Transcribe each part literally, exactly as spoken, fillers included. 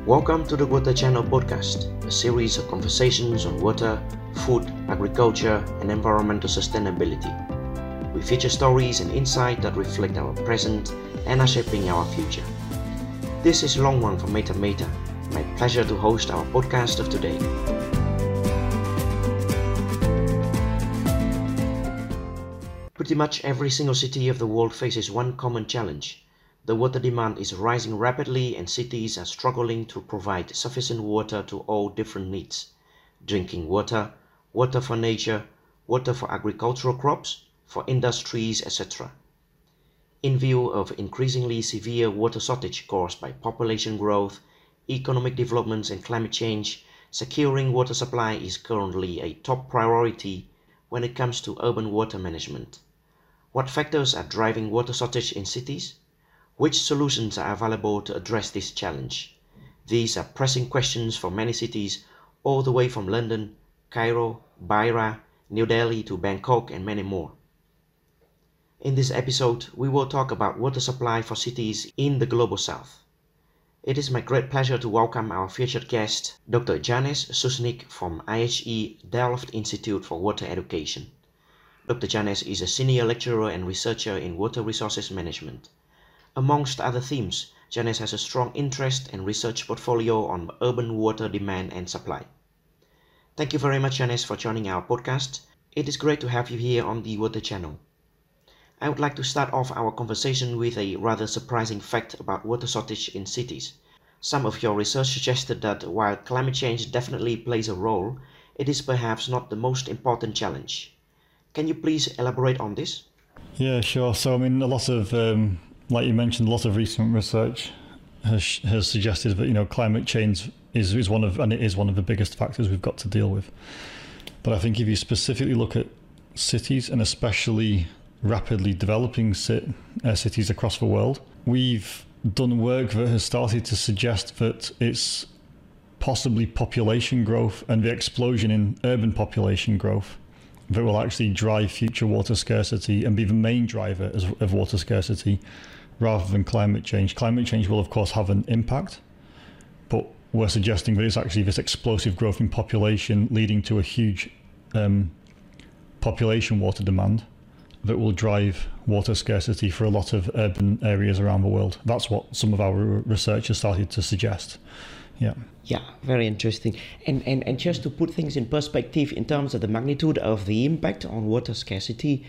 Welcome to the Water Channel podcast, a series of conversations on water, food, agriculture, and environmental sustainability. We feature stories and insight that reflect our present and are shaping our future. This is Long Wang from Meta Meta. My pleasure to host our podcast of today. Pretty much every single city of the world faces one common challenge. The water demand is rising rapidly and cities are struggling to provide sufficient water to all different needs. Drinking water, water for nature, water for agricultural crops, for industries, et cetera. In view of increasingly severe water shortage caused by population growth, economic developments and climate change, securing water supply is currently a top priority when it comes to urban water management. What factors are driving water shortage in cities? Which solutions are available to address this challenge? These are pressing questions for many cities all the way from London, Cairo, Beira, New Delhi to Bangkok and many more. In this episode, we will talk about water supply for cities in the Global South. It is my great pleasure to welcome our featured guest, Doctor Janez Soesnik from I H E Delft Institute for Water Education. Doctor Janez is a senior lecturer and researcher in water resources management. Amongst other themes, Janez has a strong interest and research portfolio on urban water demand and supply. Thank you very much, Janez, for joining our podcast. It is great to have you here on the Water Channel. I would like to start off our conversation with a rather surprising fact about water shortage in cities. Some of your research suggested that while climate change definitely plays a role, it is perhaps not the most important challenge. Can you please elaborate on this? Yeah, sure. So, I mean, a lot of, um, like you mentioned, a lot of recent research has has suggested that, you know, climate change is, is one of, and it is one of the biggest factors we've got to deal with. But I think if you specifically look at cities, and especially rapidly developing sit, uh, cities across the world, we've done work that has started to suggest that it's possibly population growth and the explosion in urban population growth that will actually drive future water scarcity and be the main driver of water scarcity rather than climate change. Climate change will, of course, have an impact, but we're suggesting that it's actually this explosive growth in population leading to a huge um, population water demand that will drive water scarcity for a lot of urban areas around the world. That's what some of our research has started to suggest. Yeah. Yeah, very interesting. And, and and just to put things in perspective in terms of the magnitude of the impact on water scarcity,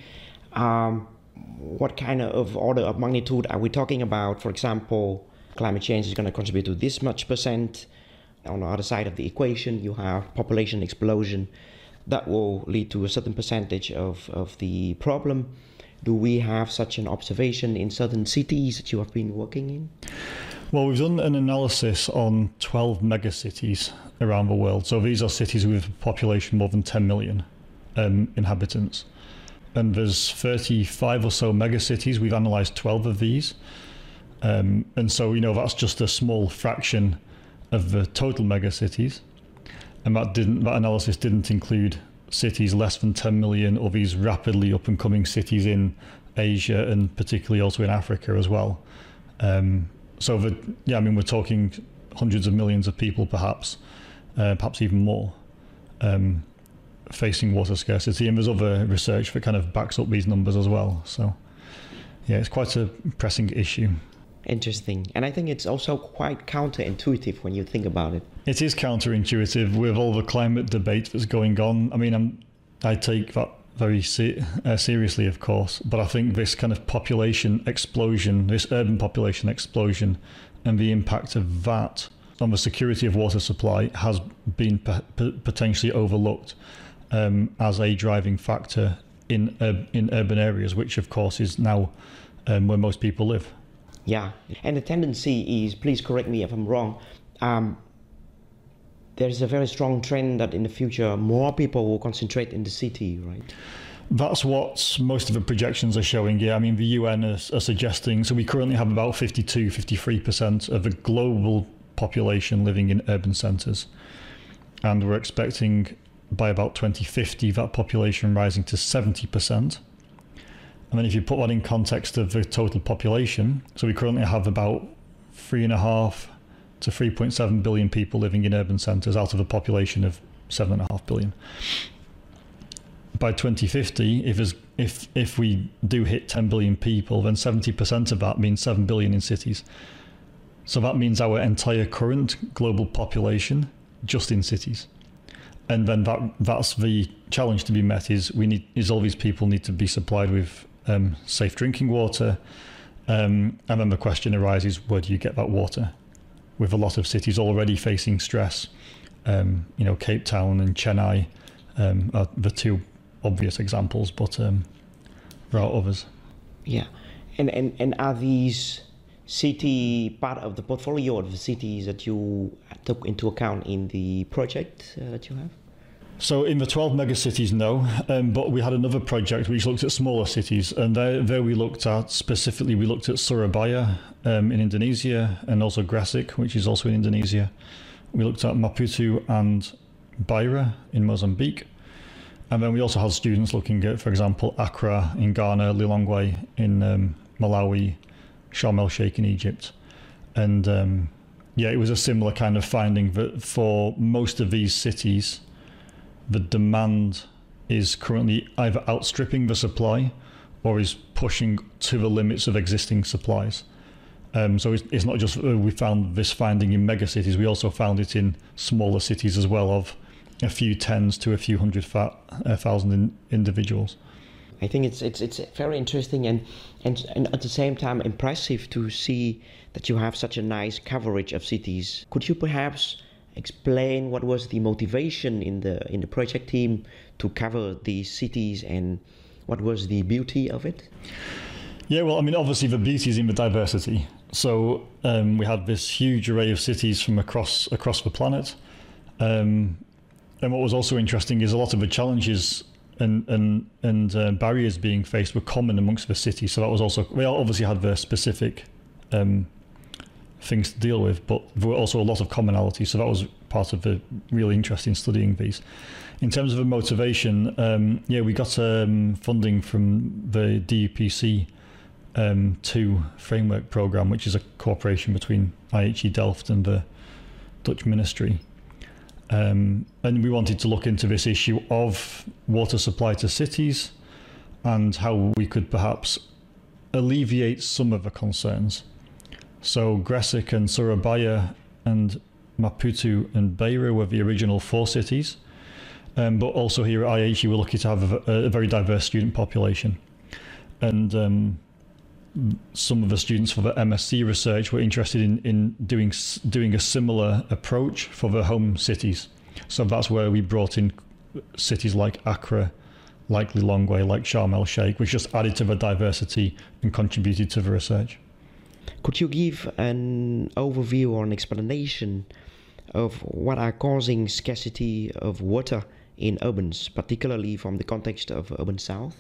um, what kind of order of magnitude are we talking about? For example, climate change is going to contribute to this much percent. On the other side of the equation, you have population explosion that will lead to a certain percentage of, of the problem. Do we have such an observation in certain cities that you have been working in? Well, we've done an analysis on twelve megacities around the world. So these are cities with a population more than ten million um, inhabitants. And there's thirty-five or so megacities. We've analysed twelve of these. Um, and so, you know, that's just a small fraction of the total megacities. And that didn't, that analysis didn't include cities less than ten million or these rapidly up and coming cities in Asia and particularly also in Africa as well. Um, So, the, yeah, I mean, we're talking hundreds of millions of people, perhaps, uh, perhaps even more, um, facing water scarcity. And there's other research that kind of backs up these numbers as well. So, yeah, it's quite a pressing issue. Interesting. And I think it's also quite counterintuitive when you think about it. It is counterintuitive with all the climate debate that's going on. I mean, I'm, I take that very se- uh, seriously, of course, but I think this kind of population explosion, this urban population explosion, and the impact of that on the security of water supply has been p- p- potentially overlooked um, as a driving factor in uh, in urban areas, which of course is now um, where most people live. Yeah, and the tendency is, please correct me if I'm wrong, um, there's a very strong trend that in the future more people will concentrate in the city, right? That's what most of the projections are showing. Yeah, I mean, the U N are, are suggesting, so we currently have about fifty-two, fifty-three percent of the global population living in urban centres. And we're expecting by about twenty fifty that population rising to seventy percent. And then if you put that in context of the total population, so we currently have about three and a half to three point seven billion people living in urban centres out of a population of seven point five billion. By twenty fifty, if, as, if, if we do hit ten billion people, then seventy percent of that means seven billion in cities. So that means our entire current global population just in cities. And then that that's the challenge to be met is we need is all these people need to be supplied with um, safe drinking water. Um, and then the question arises, where do you get that water? With a lot of cities already facing stress, um, you know, Cape Town and Chennai um, are the two obvious examples, but um, there are others. Yeah, and, and, and are these city part of the portfolio of the cities that you took into account in the project uh, that you have? So in the twelve megacities, no, um, but we had another project which looked at smaller cities, and there, there we looked at, specifically we looked at Surabaya um, in Indonesia, and also Gresik, which is also in Indonesia. We looked at Maputo and Beira in Mozambique. And then we also had students looking at, for example, Accra in Ghana, Lilongwe in um, Malawi, Sharm el-Sheikh in Egypt. And um, yeah, it was a similar kind of finding that for most of these cities, the demand is currently either outstripping the supply or is pushing to the limits of existing supplies. Um, so it's, it's not just uh, we found this finding in mega cities, we also found it in smaller cities as well, of a few tens to a few hundred fa- uh, thousand in, individuals. I think it's it's it's very interesting and, and and at the same time impressive to see that you have such a nice coverage of cities. Could you perhaps explain what was the motivation in the in the project team to cover these cities and what was the beauty of it? Yeah, well, I mean, obviously the beauty is in the diversity. So um, we had this huge array of cities from across across the planet. Um, And what was also interesting is a lot of the challenges and and and uh, barriers being faced were common amongst the cities. So that was also, we obviously had their specific um, things to deal with, but there were also a lot of commonality. So that was part of the really interesting studying these. In terms of the motivation, um, yeah, we got um, funding from the D U P C um, two framework program, which is a cooperation between I H E Delft and the Dutch Ministry. Um, and we wanted to look into this issue of water supply to cities and how we could perhaps alleviate some of the concerns. So Gresik and Surabaya and Maputo and Beira were the original four cities. Um, but also here at I H E we're lucky to have a, a very diverse student population. And um, some of the students for the M S c research were interested in, in doing doing a similar approach for the home cities. So that's where we brought in cities like Accra, like Lilongwe, like Sharm el-Sheikh, which just added to the diversity and contributed to the research. Could you give an overview or an explanation of what are causing scarcity of water in urbans, particularly from the context of Urban South?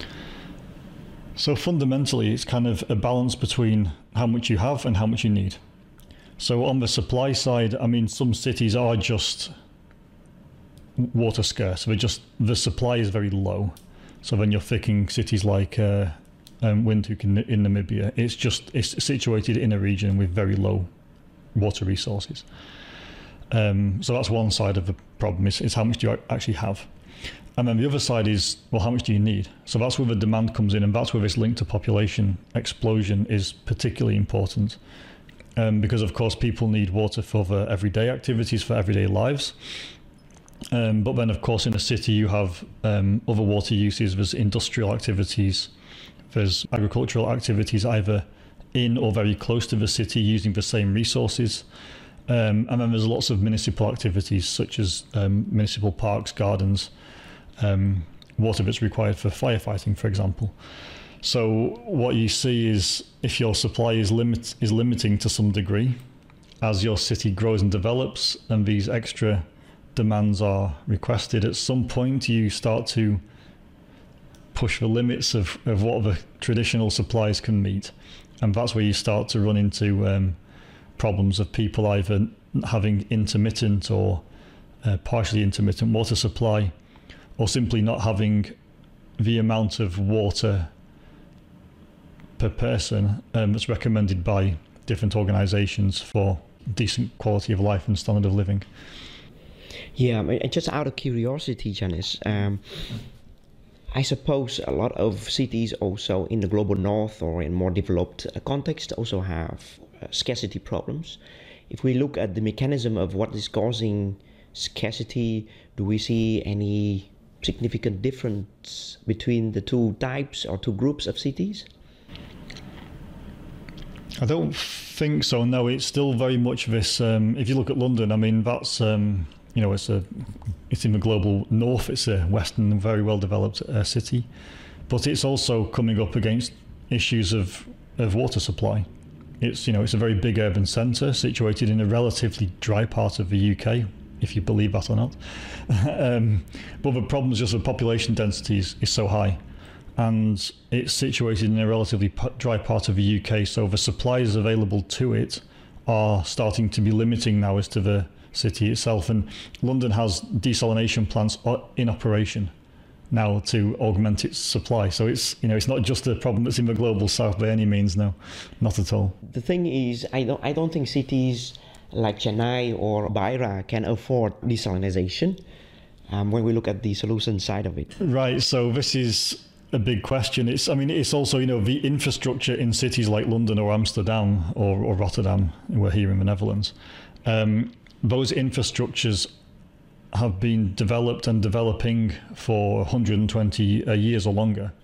So fundamentally, it's kind of a balance between how much you have and how much you need. So on the supply side, I mean, some cities are just water scarce. They're just, the supply is very low. So then you're thinking cities like uh, um, Windhoek in, in Namibia. It's just, it's situated in a region with very low water resources. Um, so that's one side of the problem, is, is how much do you actually have? And then the other side is, well, how much do you need? So that's where the demand comes in, and that's where this link to population explosion is particularly important. Um, because, of course, people need water for their everyday activities, for everyday lives. Um, but then, of course, in a city, you have um, other water uses. There's industrial activities. There's agricultural activities either in or very close to the city using the same resources. Um, and then there's lots of municipal activities, such as um, municipal parks, gardens, um, water that's required for firefighting, for example. So what you see is, if your supply is limit is limiting to some degree, as your city grows and develops, and these extra demands are requested, at some point you start to push the limits of, of what the traditional supplies can meet. And that's where you start to run into um, problems of people either having intermittent or uh, partially intermittent water supply, or simply not having the amount of water per person um, that's recommended by different organisations for decent quality of life and standard of living. Yeah, I mean, just out of curiosity, Janice, um, I suppose a lot of cities also in the global north or in more developed uh, context also have uh, scarcity problems. If we look at the mechanism of what is causing scarcity, do we see any significant difference between the two types or two groups of cities? I don't think so. No, it's still very much this. Um, if you look at London, I mean, that's um, you know, it's a, it's in the global north. It's a western, very well developed uh, city, but it's also coming up against issues of of water supply. It's you know, it's a very big urban centre situated in a relatively dry part of the U K, if you believe that or not. um, but the problem is just the population density is, is so high. And it's situated in a relatively dry part of the U K, so the supplies available to it are starting to be limiting now as to the city itself. And London has desalination plants in operation now to augment its supply. So it's you know it's not just a problem that's in the global south by any means. No, not at all. The thing is, I don't I don't think cities like Chennai or Beira can afford desalination. Um, when we look at the solution side of it, right? So this is a big question. It's, I mean, it's also, you know, the infrastructure in cities like London or Amsterdam or, or Rotterdam, we're here in the Netherlands, um, those infrastructures have been developed and developing for one hundred twenty years or longer.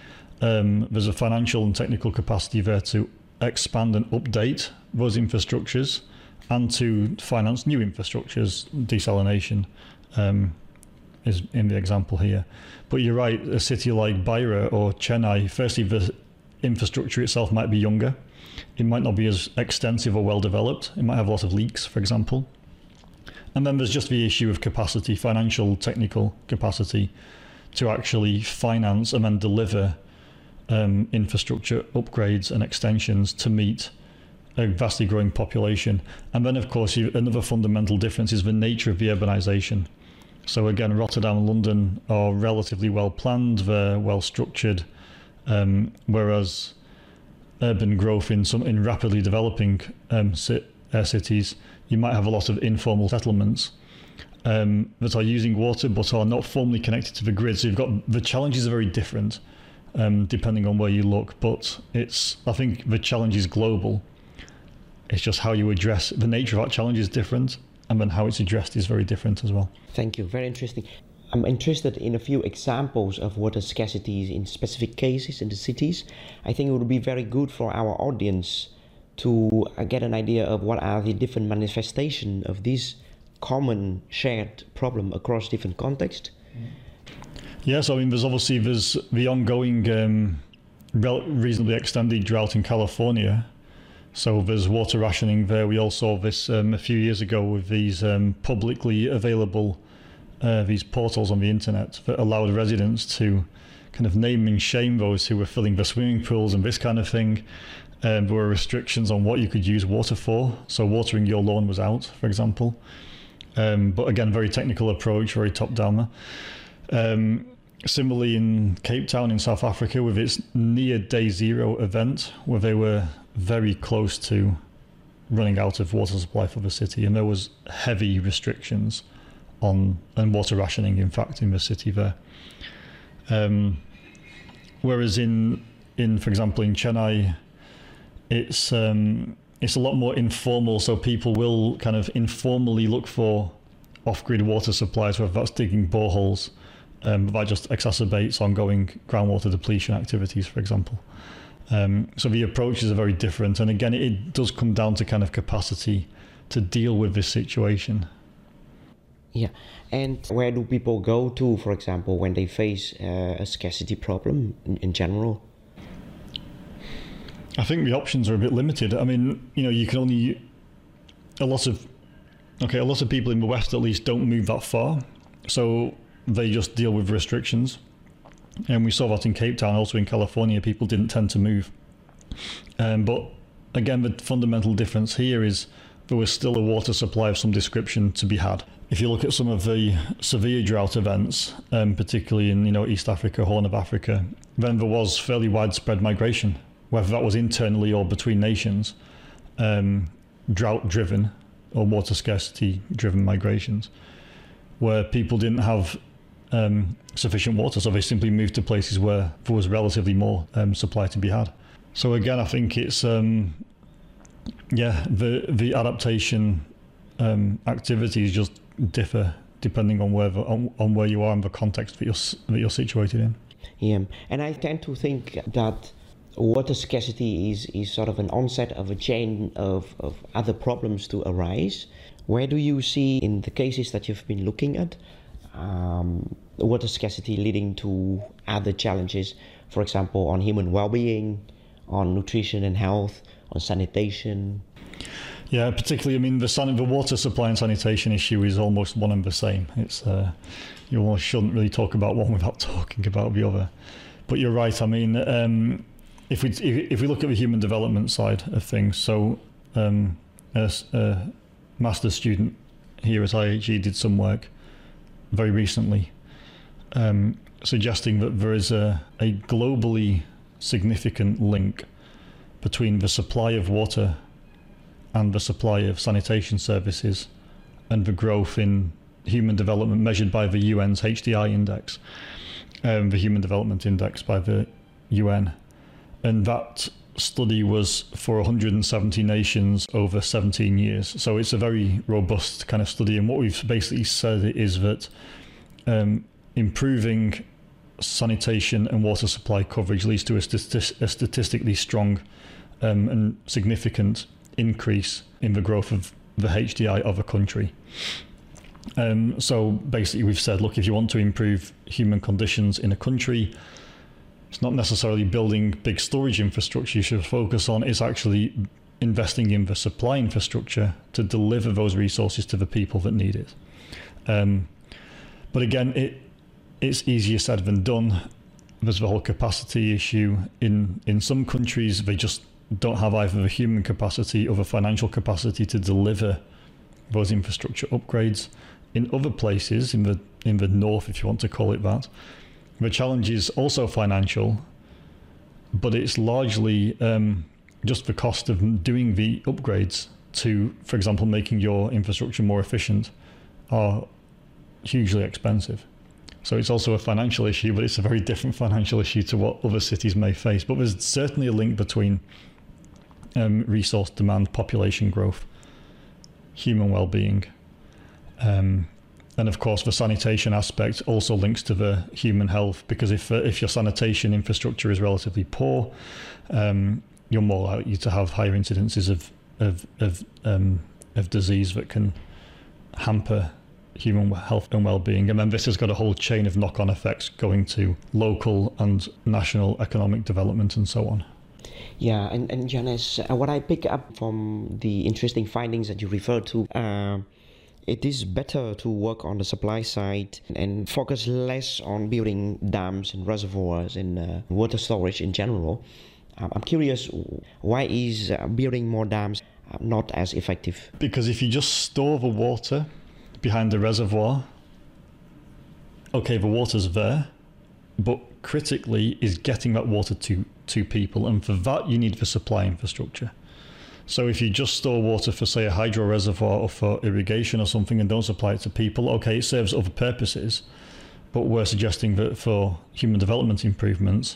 Um, there's a financial and technical capacity there to expand and update those infrastructures and to finance new infrastructures. Desalination um, is in the example here. But you're right, a city like Beira or Chennai, firstly, the infrastructure itself might be younger. It might not be as extensive or well developed. It might have a lot of leaks, for example. And then there's just the issue of capacity, financial, technical capacity to actually finance and then deliver um, infrastructure upgrades and extensions to meet a vastly growing population. And then, of course, you, another fundamental difference is the nature of the urbanization. So again, Rotterdam and London are relatively well planned, they're well structured, um, whereas urban growth in some in rapidly developing um, ci- uh, cities, you might have a lot of informal settlements um, that are using water but are not formally connected to the grid. So you've got the challenges are very different um, depending on where you look. But it's I think the challenge is global. It's just how you address the nature of that challenge is different. And then how it's addressed is very different as well. Thank you. Very interesting. I'm interested in a few examples of water scarcity in specific cases in the cities. I think it would be very good for our audience to uh, get an idea of what are the different manifestations of this common shared problem across different contexts. Yes, I mean, there's obviously there's the ongoing um, reasonably extended drought in California. So there's water rationing there. We all saw this um, a few years ago with these um, publicly available uh, these portals on the internet that allowed residents to kind of name and shame those who were filling the swimming pools and this kind of thing. Um, there were restrictions on what you could use water for. So watering your lawn was out, for example. Um, but again, very technical approach, very top down. Um, similarly in Cape Town in South Africa with its near day zero event where they were very close to running out of water supply for the city, and there was heavy restrictions on and water rationing, in fact, in the city there. Um, whereas in, in, for example, in Chennai, it's um, it's a lot more informal. So people will kind of informally look for off-grid water supplies, whether that's digging boreholes, um, that just exacerbates ongoing groundwater depletion activities, for example. Um, so the approaches are very different. And again, it does come down to kind of capacity to deal with this situation. Yeah. And where do people go to, for example, when they face uh, a scarcity problem in, in general? I think the options are a bit limited. I mean, you know, you can only, a lot of, okay, a lot of people in the West at least don't move that far. So they just deal with restrictions. And we saw that in Cape Town, also in California, people didn't tend to move. Um, but again, the fundamental difference here is there was still a water supply of some description to be had. If you look at some of the severe drought events, um, particularly in you know East Africa, Horn of Africa, then there was fairly widespread migration, whether that was internally or between nations. Um, drought-driven or water scarcity-driven migrations, where people didn't have um, sufficient water, so they simply moved to places where there was relatively more um, supply to be had. So again, I think it's um, yeah, the the adaptation um, activities just differ depending on where the, on, on where you are and the context that you're that you're situated in. Yeah, and I tend to think that water scarcity is, is sort of an onset of a chain of, of other problems to arise. Where do you see, in the cases that you've been looking at, um, water scarcity leading to other challenges, for example, on human well-being, on nutrition and health, on sanitation? Yeah, particularly, I mean, the, san- the water supply and sanitation issue is almost one and the same. It's uh, you almost shouldn't really talk about one without talking about the other. But you're right. I mean, um, if we if, if we look at the human development side of things, so um, a, a master's student here at I H E did some work very recently, um, suggesting that there is a, a globally significant link between the supply of water and the supply of sanitation services and the growth in human development measured by the U N's H D I index, um, the Human Development Index by the U N. And that study was for one hundred seventy nations over seventeen years. So it's a very robust kind of study. And what we've basically said is that um, improving sanitation and water supply coverage leads to a, stati- a statistically strong um, and significant increase in the growth of the H D I of a country. Um, so basically we've said, look, if you want to improve human conditions in a country, it's not necessarily building big storage infrastructure you should focus on, it's actually investing in the supply infrastructure to deliver those resources to the people that need it. Um, but again, it it's easier said than done. There's the whole capacity issue. In, in some countries, they just don't have either the human capacity or the financial capacity to deliver those infrastructure upgrades. In other places, in the in the north, if you want to call it that, the challenge is also financial, but it's largely um, just the cost of doing the upgrades to, for example, making your infrastructure more efficient are hugely expensive. So it's also a financial issue, but it's a very different financial issue to what other cities may face. But there's certainly a link between um, resource demand, population growth, human well-being, um, and of course the sanitation aspect also links to the human health, because if uh, if your sanitation infrastructure is relatively poor, um, you're more likely to have higher incidences of of of, um, of disease that can hamper human health and well-being. And then this has got a whole chain of knock-on effects going to local and national economic development and so on. Yeah, and, and Jannes, uh, what I pick up from the interesting findings that you referred to, uh, it is better to work on the supply side and focus less on building dams and reservoirs and uh, water storage in general. Um, I'm curious, why is uh, building more dams uh, not as effective? Because if you just store the water behind the reservoir, okay, the water's there, but critically is getting that water to, to people, and for that you need the supply infrastructure. So if you just store water for, say, a hydro reservoir or for irrigation or something and don't supply it to people, okay, it serves other purposes, but we're suggesting that for human development improvements,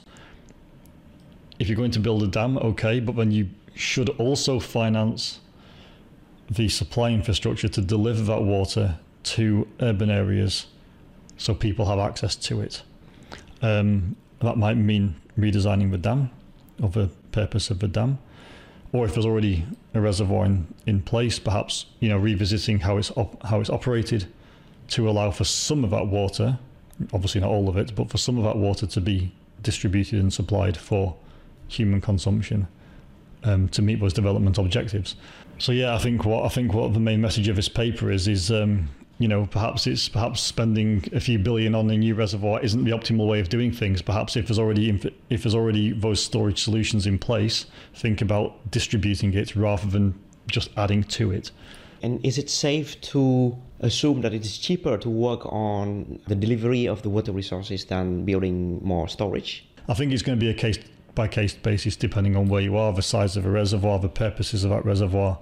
if you're going to build a dam, okay, but then you should also finance the supply infrastructure to deliver that water to urban areas so people have access to it. Um, that might mean redesigning the dam or the purpose of the dam. Or if there's already a reservoir in, in place, perhaps, you know, revisiting how it's op- how it's operated to allow for some of that water, obviously not all of it, but for some of that water to be distributed and supplied for human consumption um, to meet those development objectives. So yeah, I think what I think what the main message of this paper is is um, you know, perhaps it's perhaps spending a few billion on a new reservoir isn't the optimal way of doing things. Perhaps if there's already if there's already those storage solutions in place, think about distributing it rather than just adding to it. And is it safe to assume that it is cheaper to work on the delivery of the water resources than building more storage? I think it's going to be a case by case basis depending on where you are, the size of a reservoir, the purposes of that reservoir.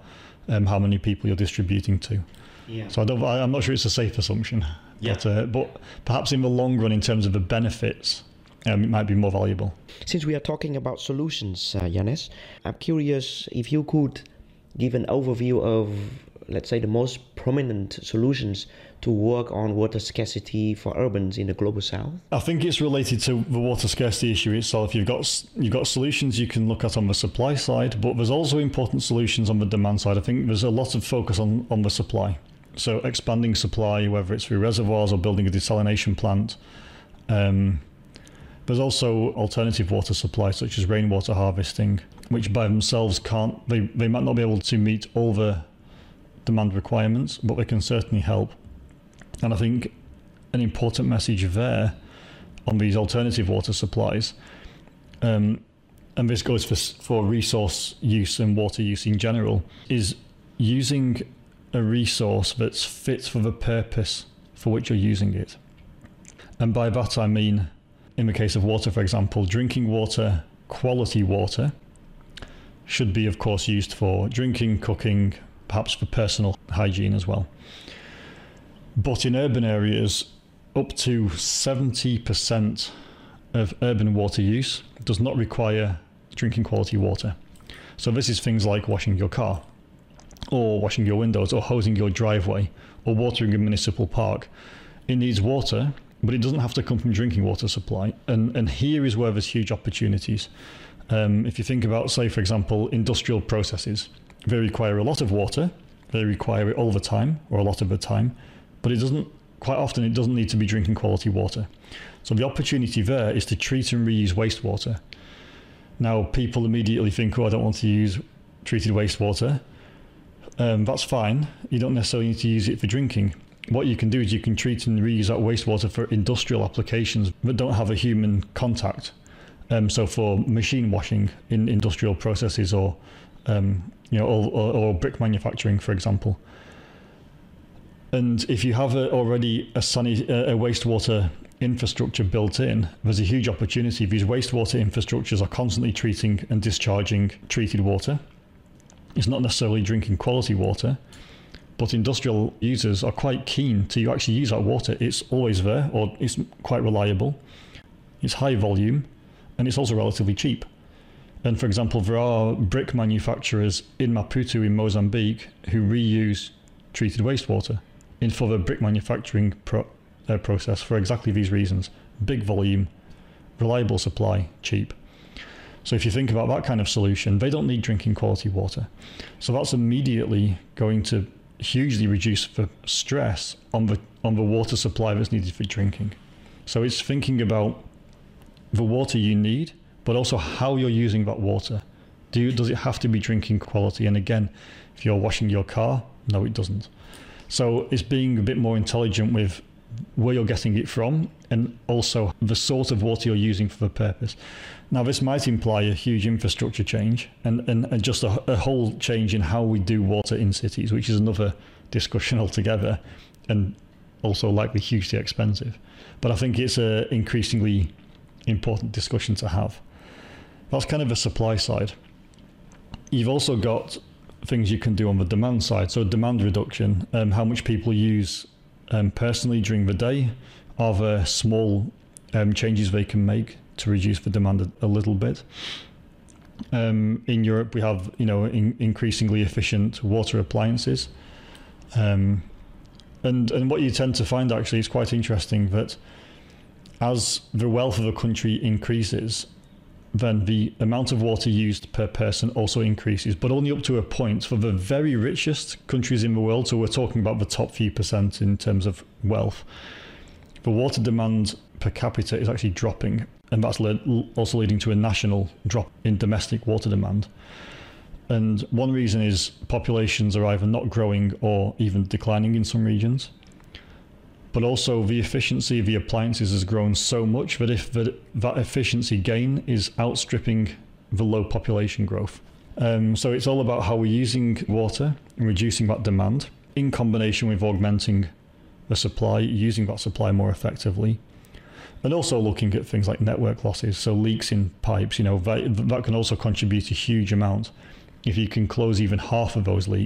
um, how many people you're distributing to. Yeah. So I don't, I, I'm not sure it's a safe assumption. Yeah. But, uh, but perhaps in the long run, in terms of the benefits, um, it might be more valuable. Since we are talking about solutions, uh, Jannes, I'm curious if you could give an overview of, let's say, the most prominent solutions to work on water scarcity for urbans in the global south. I think it's related to the water scarcity issue itself. You've got you've got solutions you can look at on the supply side, but there's also important solutions on the demand side. I think there's a lot of focus on, on the supply. So expanding supply, whether it's through reservoirs or building a desalination plant. Um, there's also alternative water supply, such as rainwater harvesting, which by themselves can't, they, they might not be able to meet all the demand requirements, but they can certainly help. And I think an important message there on these alternative water supplies, um, and this goes for, for resource use and water use in general, is using a resource that's fit for the purpose for which you're using it. And by that I mean, in the case of water, for example, drinking water, quality water, should be of course used for drinking, cooking, perhaps for personal hygiene as well. But in urban areas, up to seventy percent of urban water use does not require drinking quality water. So this is things like washing your car, or washing your windows, or hosing your driveway, or watering a municipal park. It needs water, but it doesn't have to come from drinking water supply. And, and here is where there's huge opportunities. Um, if you think about, say, for example, industrial processes, they require a lot of water, they require it all the time, or a lot of the time, but it doesn't, quite often it doesn't need to be drinking quality water. So the opportunity there is to treat and reuse wastewater. Now, people immediately think, oh, I don't want to use treated wastewater. Um, that's fine. You don't necessarily need to use it for drinking. What you can do is you can treat and reuse that wastewater for industrial applications that don't have a human contact. Um, so for machine washing in industrial processes, or um, you know, or, or, or brick manufacturing, for example. And if you have a, already a, sanit- a wastewater infrastructure built in, there's a huge opportunity. These wastewater infrastructures are constantly treating and discharging treated water. It's not necessarily drinking quality water, but industrial users are quite keen to actually use that water. It's always there, or it's quite reliable. It's high volume, and it's also relatively cheap. And for example, there are brick manufacturers in Maputo in Mozambique who reuse treated wastewater in for the brick manufacturing pro- uh, process for exactly these reasons. Big volume, reliable supply, cheap. So if you think about that kind of solution, they don't need drinking quality water. So that's immediately going to hugely reduce the stress on the on the water supply that's needed for drinking. So it's thinking about the water you need, but also how you're using that water. Do you, does it have to be drinking quality? And again, if you're washing your car, no, it doesn't. So it's being a bit more intelligent with where you're getting it from, and also the sort of water you're using for the purpose. Now, this might imply a huge infrastructure change and, and, and just a, a whole change in how we do water in cities, which is another discussion altogether, and also likely hugely expensive. But I think it's an increasingly important discussion to have. That's kind of the supply side. You've also got things you can do on the demand side. So demand reduction, um, how much people use um, personally during the day, are there small um, changes they can make to reduce the demand a, a little bit. Um, in Europe, we have, you know, in, increasingly efficient water appliances. Um, and, and what you tend to find actually is quite interesting, that as the wealth of a country increases, then the amount of water used per person also increases, but only up to a point. For the very richest countries in the world, so we're talking about the top few percent in terms of wealth, the water demand per capita is actually dropping, and that's le- also leading to a national drop in domestic water demand. And one reason is populations are either not growing or even declining in some regions. But also the efficiency of the appliances has grown so much that if the, that efficiency gain is outstripping the low population growth. Um, so it's all about how we're using water and reducing that demand in combination with augmenting the supply, using that supply more effectively. And also looking at things like network losses, so leaks in pipes, you know, that, that can also contribute a huge amount. If you can close even half of those leaks,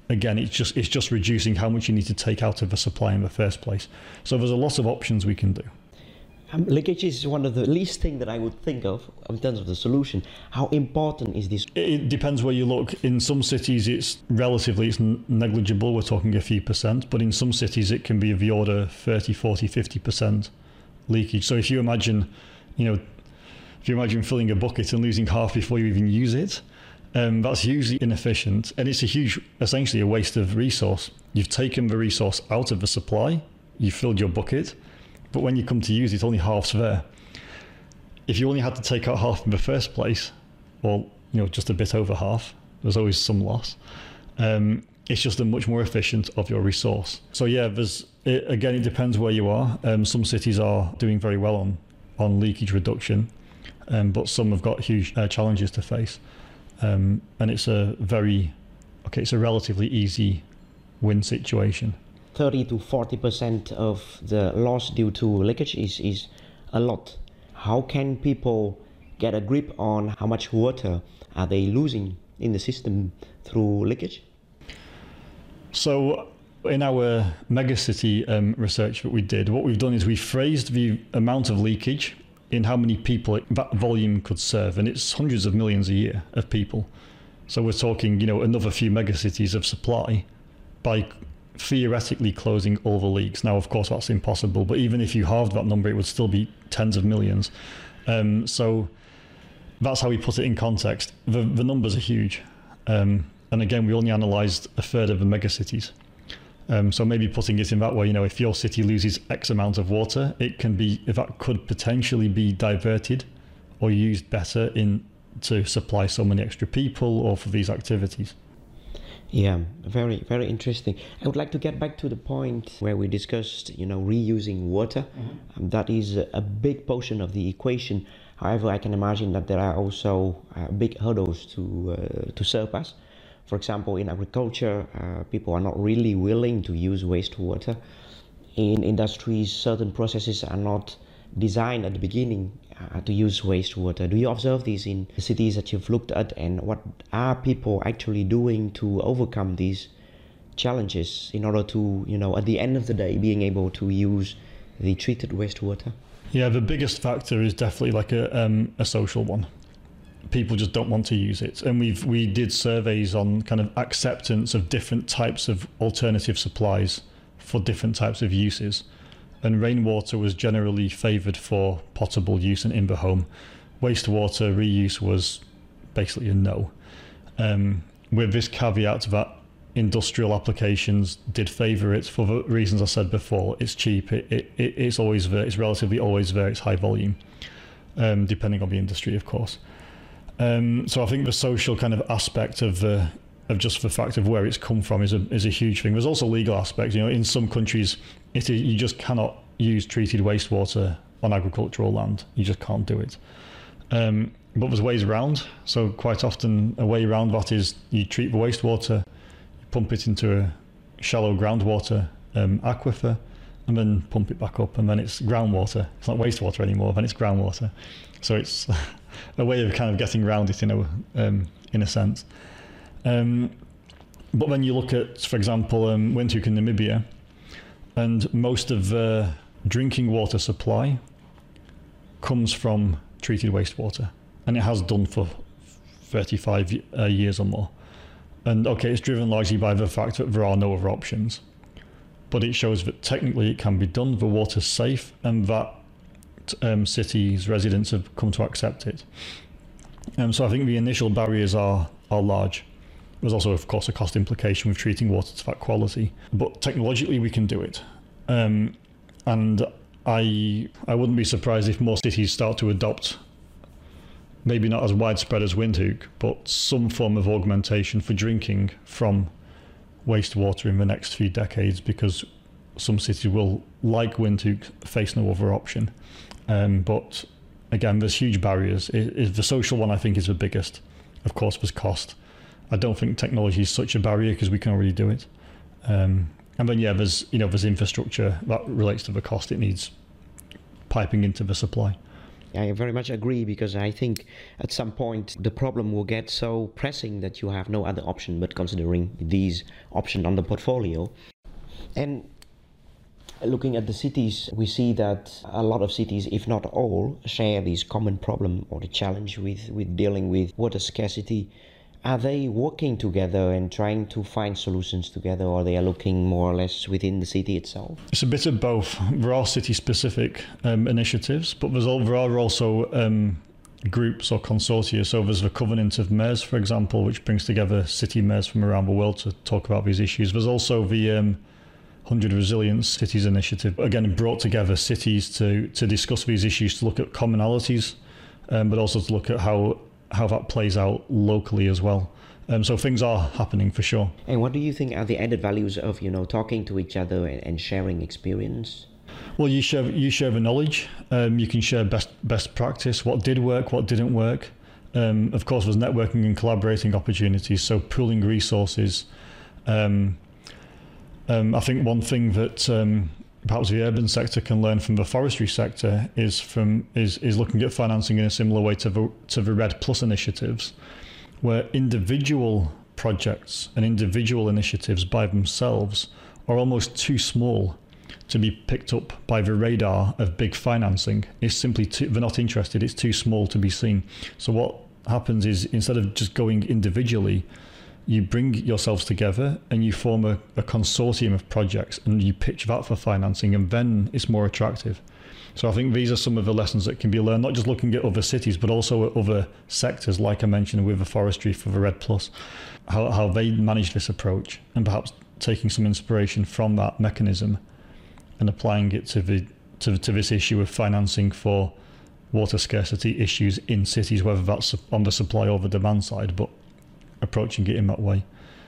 again, it's just it's just reducing how much you need to take out of the supply in the first place. So there's a lot of options we can do. Um, leakage is one of the least thing that I would think of in terms of the solution. How important is this? It depends where you look. In some cities, it's relatively it's negligible. We're talking a few percent. But in some cities, it can be of the order thirty, forty, fifty percent leakage. So if you imagine, you know, if you imagine filling a bucket and losing half before you even use it, um, that's hugely inefficient. And it's a huge, essentially a waste of resource. You've taken the resource out of the supply, you've filled your bucket, but when you come to use it, only half's there. If you only had to take out half in the first place, or you know, just a bit over half, there's always some loss. Um, it's just a much more efficient of your resource. So yeah, there's it, again, it depends where you are. Um, some cities are doing very well on on leakage reduction, um, but some have got huge uh, challenges to face. Um, and it's a very okay, it's a relatively easy win situation. thirty to forty percent of the loss due to leakage is, is a lot. How can people get a grip on how much water are they losing in the system through leakage? So in our megacity um, research that we did, what we've done is we phrased the amount of leakage in how many people that volume could serve, and it's hundreds of millions a year of people. So we're talking, you know, another few megacities of supply by theoretically closing all the leaks. Now, of course, that's impossible, but even if you halved that number, it would still be tens of millions. Um, so that's how we put it in context. The, the numbers are huge. Um, and again, we only analysed a third of the megacities. Um, so maybe putting it in that way, you know, if your city loses X amount of water, it can be, if that could potentially be diverted or used better in to supply so many extra people or for these activities. Yeah, very, very interesting. I would like to get back to the point where we discussed, you know, reusing water. Mm-hmm. Um, that is a, a big portion of the equation. However, I can imagine that there are also uh, big hurdles to uh, to surpass. For example, in agriculture, uh, people are not really willing to use wastewater. In industries, certain processes are not designed at the beginning uh, to use wastewater. Do you observe this in the cities that you've looked at, and what are people actually doing to overcome these challenges in order to, you know, at the end of the day, being able to use the treated wastewater? Yeah, the biggest factor is definitely like a um, a social one. People just don't want to use it, and we've we did surveys on kind of acceptance of different types of alternative supplies for different types of uses. And rainwater was generally favoured for potable use and in the home. Wastewater reuse was basically a no. Um, with this caveat that industrial applications did favour it for the reasons I said before. It's cheap, it, it, it it's always there, it's relatively always there, it's high volume, um, depending on the industry, of course. Um, so I think the social kind of aspect of the of just the fact of where it's come from is a is a huge thing. There's also legal aspects. You know, in some countries, it is, you just cannot use treated wastewater on agricultural land. You just can't do it. Um, but there's ways around. So quite often, a way around that is you treat the wastewater, you pump it into a shallow groundwater um, aquifer, and then pump it back up, and then it's groundwater. It's not wastewater anymore. Then it's groundwater. So it's a way of kind of getting around it in a um, in a sense. Um, but then you look at, for example, um, Windhoek in Namibia, and most of the drinking water supply comes from treated wastewater, and it has done for thirty-five uh, years or more. And okay, it's driven largely by the fact that there are no other options, but it shows that technically it can be done, the water's safe, and that um, cities, residents have come to accept it. Um, so I think the initial barriers are, are large. There's also, of course, a cost implication with treating water to that quality, but technologically we can do it. Um, and I I wouldn't be surprised if more cities start to adopt, maybe not as widespread as Windhoek, but some form of augmentation for drinking from wastewater in the next few decades, because some cities will, like Windhoek, face no other option. Um, but again, there's huge barriers. It, it, the social one, I think, is the biggest. Of course, there's cost. I don't think technology is such a barrier because we can already do it. Um, and then, yeah, there's, you know, there's infrastructure that relates to the cost. It needs piping into the supply. I very much agree, because I think at some point the problem will get so pressing that you have no other option but considering these options on the portfolio. And looking at the cities, we see that a lot of cities, if not all, share this common problem or the challenge with, with dealing with water scarcity. Are they working together and trying to find solutions together, or they are looking more or less within the city itself? It's a bit of both. There are city-specific um, initiatives, but there's all, there are also um, groups or consortia. So there's the Covenant of Mayors, for example, which brings together city mayors from around the world to talk about these issues. There's also the um, one hundred Resilient Cities Initiative, again, brought together cities to, to discuss these issues, to look at commonalities, um, but also to look at how how that plays out locally as well. Um, so things are happening for sure. And what do you think are the added values of, you know, talking to each other and, and sharing experience? Well, you share you share the knowledge. Um, you can share best best practice, what did work, what didn't work. Um, of course, there's networking and collaborating opportunities, so pooling resources. Um, um, I think one thing that um, perhaps the urban sector can learn from the forestry sector is from is, is looking at financing in a similar way to the, to the REDD Plus initiatives, where individual projects and individual initiatives by themselves are almost too small to be picked up by the radar of big financing. It's simply too, they're not interested, it's too small to be seen. So what happens is, instead of just going individually, you bring yourselves together and you form a, a consortium of projects and you pitch that for financing, and then it's more attractive. So I think these are some of the lessons that can be learned, not just looking at other cities, but also at other sectors, like I mentioned with the forestry for the REDD Plus, how, how they manage this approach, and perhaps taking some inspiration from that mechanism and applying it to the to, to this issue of financing for water scarcity issues in cities, whether that's on the supply or the demand side, but approaching it in that way.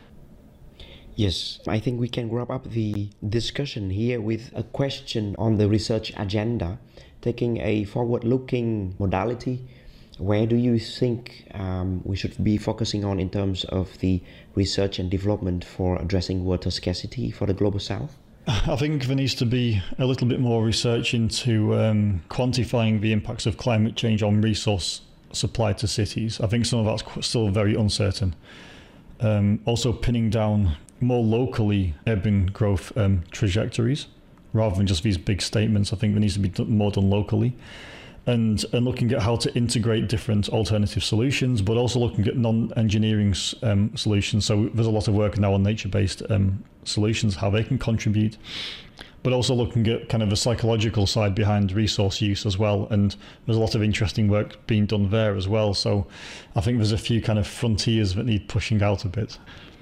Yes, I think we can wrap up the discussion here with a question on the research agenda, taking a forward-looking modality. Where do you think um, we should be focusing on in terms of the research and development for addressing water scarcity for the Global South? I think there needs to be a little bit more research into um, quantifying the impacts of climate change on resource supply to cities. I think some of that's still very uncertain. Um, also pinning down more locally urban growth um, trajectories rather than just these big statements. I think there needs to be more done locally. And, and looking at how to integrate different alternative solutions, but also looking at non-engineering um, solutions. So there's a lot of work now on nature-based um, solutions, how they can contribute, but also looking at kind of the psychological side behind resource use as well. And there's a lot of interesting work being done there as well. So I think there's a few kind of frontiers that need pushing out a bit.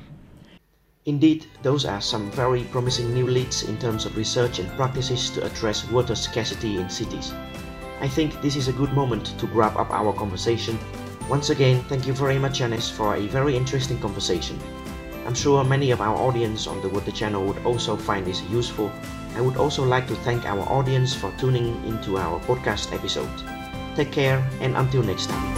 Indeed, those are some very promising new leads in terms of research and practices to address water scarcity in cities. I think this is a good moment to wrap up our conversation. Once again, thank you very much, Janis, for a very interesting conversation. I'm sure many of our audience on the Water Channel would also find this useful. I would also like to thank our audience for tuning into our podcast episode. Take care, and until next time.